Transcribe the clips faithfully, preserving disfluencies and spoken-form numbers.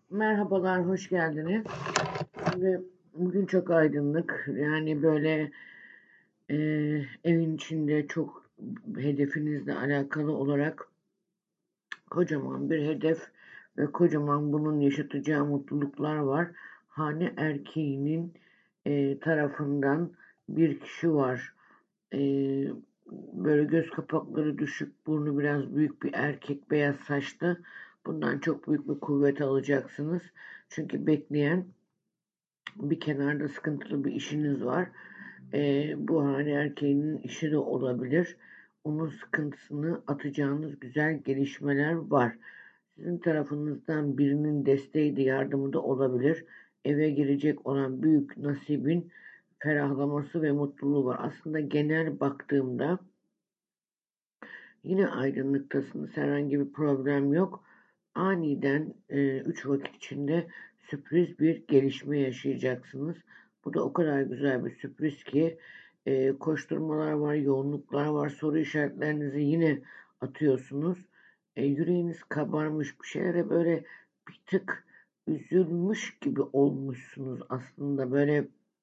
Merhabalar, hoş geldiniz. Şimdi bugün çok aydınlık. Yani böyle e, evin içinde çok hedefinizle alakalı olarak kocaman bir hedef ve kocaman bunun yaşatacağı mutluluklar var. Hane erkeğinin e, tarafından bir kişi var. E, Böyle göz kapakları düşük, burnu biraz büyük bir erkek, beyaz saçlı. Bundan çok büyük bir kuvvet alacaksınız. Çünkü bekleyen bir kenarda sıkıntılı bir işiniz var. Ee, bu hane erkeğinin işi de olabilir. Onun sıkıntısını atacağınız güzel gelişmeler var. Sizin tarafınızdan birinin desteği de yardımı da olabilir. Eve girecek olan büyük nasibin ferahlaması ve mutluluğu var. Aslında genel baktığımda yine aydınlıktasınız. Herhangi bir problem yok. Aniden e, üç vakit içinde sürpriz bir gelişme yaşayacaksınız. Bu da o kadar güzel bir sürpriz ki e, koşturmalar var, yoğunluklar var, soru işaretlerinizi yine atıyorsunuz. E, yüreğiniz kabarmış, bir şeylere böyle bir tık üzülmüş gibi olmuşsunuz aslında. Böyle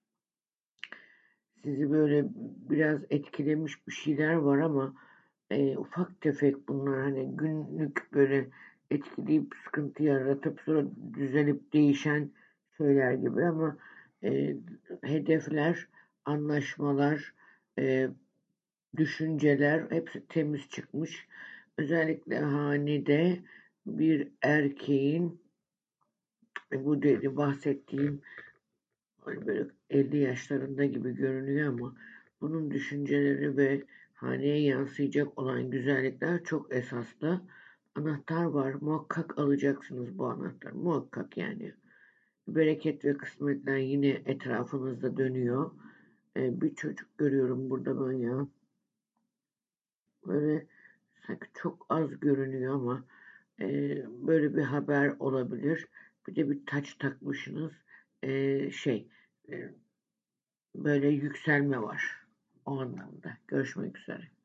sizi böyle biraz etkilemiş bir şeyler var ama e, ufak tefek bunlar, hani günlük böyle etkileyip sıkıntı yaratıp sonra düzelip değişen şeyler gibi ama e, hedefler, anlaşmalar, e, düşünceler hepsi temiz çıkmış. Özellikle hanede bir erkeğin e, bu dedi bahsettiğim hani böyle elli yaşlarında gibi görünüyor ama bunun düşünceleri ve haneye yansıyacak olan güzellikler çok esaslı. Anahtar var. Muhakkak alacaksınız bu anahtar. Muhakkak yani. Bereket ve kısmetler yine etrafınızda dönüyor. Ee, bir çocuk görüyorum burada ben ya. Böyle sanki çok az görünüyor ama e, böyle bir haber olabilir. Bir de bir taç takmışsınız. Ee, şey e, böyle yükselme var o anlamda. Görüşmek üzere.